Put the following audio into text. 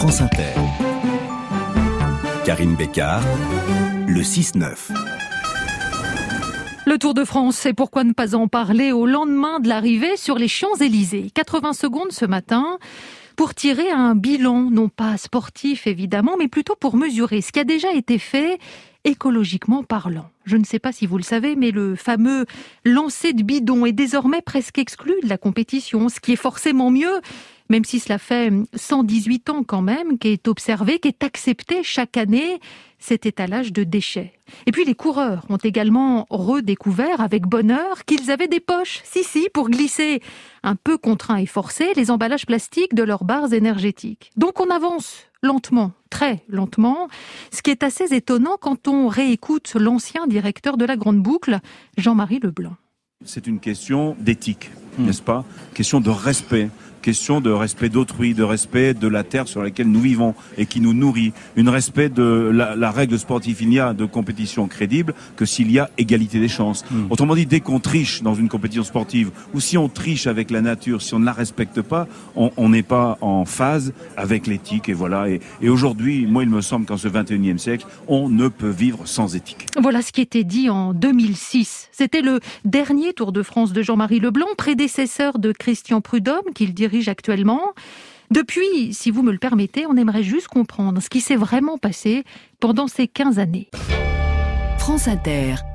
France Inter. Karine Bécard, le 6-9. Le Tour de France, et pourquoi ne pas en parler au lendemain de l'arrivée sur les Champs-Élysées. 80 secondes ce matin pour tirer un bilan, non pas sportif évidemment, mais plutôt pour mesurer ce qui a déjà été fait écologiquement parlant. Je ne sais pas si vous le savez, mais le fameux lancer de bidon est désormais presque exclu de la compétition, ce qui est forcément mieux, même si cela fait 118 ans quand même, qu'est observé, qu'est accepté chaque année cet étalage de déchets. Et puis les coureurs ont également redécouvert avec bonheur qu'ils avaient des poches, pour glisser un peu contraints et forcés les emballages plastiques de leurs barres énergétiques. Donc on avance lentement, très lentement, ce qui est assez étonnant quand on réécoute l'ancien directeur de la Grande Boucle, Jean-Marie Leblanc. C'est une question d'éthique, n'est-ce pas ? Question de respect d'autrui, de respect de la terre sur laquelle nous vivons et qui nous nourrit, une respect de la règle sportive. Il n'y a de compétition crédible que s'il y a égalité des chances. Autrement dit, dès qu'on triche dans une compétition sportive, ou si on triche avec la nature, si on ne la respecte pas, on n'est pas en phase avec l'éthique. Et voilà. Et aujourd'hui, moi, il me semble qu'en ce 21e siècle, on ne peut vivre sans éthique. Voilà ce qui était dit en 2006. C'était le dernier Tour de France de Jean-Marie Leblanc, prédécesseur de Christian Prudhomme, qu'il dirige actuellement. Depuis, si vous me le permettez, on aimerait juste comprendre ce qui s'est vraiment passé pendant ces 15 années. France Inter.